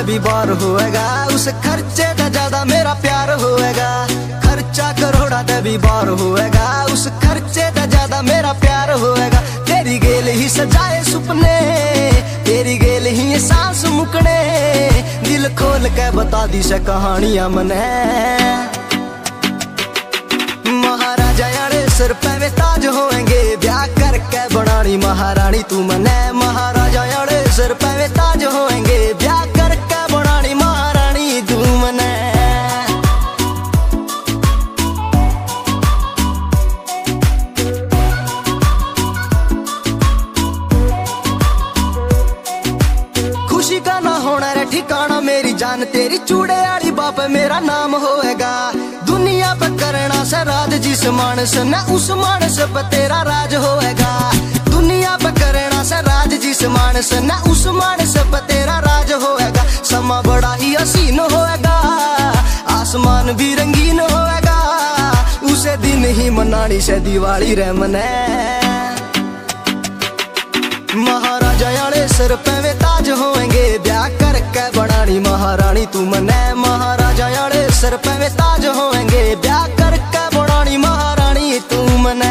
भी बार होएगा, उस खर्चे दा ज्यादा मेरा प्यार होएगा। खर्चा करोड़ा दा भी बार होएगा, उस खर्चे दा ज्यादा मेरा प्यार होएगा। तेरी गेल ही सजाए सुपने, तेरी गेल ही सांस मुकने, दिल खोल के बता दी से कहानियां मने। महाराजा यारे सिर पे वे ताज होएंगे, ब्याह करके बनानी महारानी तू मने। महाराजा यारे सिर पे वे ताज होएंगे, ब्याह करके बनानी महारानी तू मने। खुशी का ना होना रे ठिकाना, मेरी जान तेरी चूड़े आली बाप मेरा नाम होएगा। दुनिया पे करना से राज जिस मानस न, उस मानस पे तेरा राज होएगा। दुनिया पे करना से राज जिस मानस न, उस मानस पे तेरा राज होएगा। समा बड़ा ही हसीन होएगा, आसमान भी रंगीन होएगा, उसे दिन ही मनानी से दिवाली रे मने। महाराजा यारे सिर पे वे ताज होएंगे, ब्याह करके बनानी महारानी तू मने। महाराजा यारे सिर पे वे ताज होएंगे, ब्याह करके बनानी महारानी तू मने।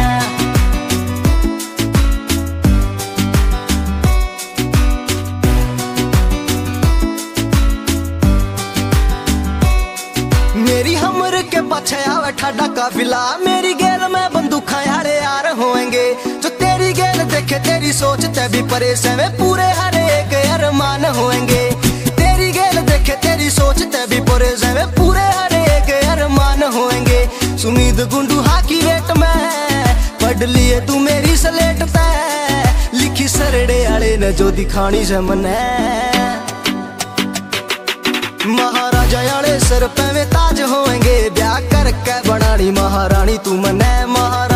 मेरी हमर के पछे आवे ठाडा काफिला, मेरी गेल में बंदूखा यारे यार होएंगे। जो तेरी गेल देखे तेरी सोच ते भी परे से वे पूरे हर एक अरमान होएंगे। तेरी गेल देखे तेरी सोच ते भी परे से वे पूरे हर एक अरमान होएंगे। सुमीद गुंडू हाकी रेट में पढ़ लिए तू मेरी स्लेट पे, लिखी सरड़े आले ने जो दिखानी से मने। महाराजा यारे सिर पे वे ताज होएंगे, ब्याह करके बनानी महारानी तू मने। महारानी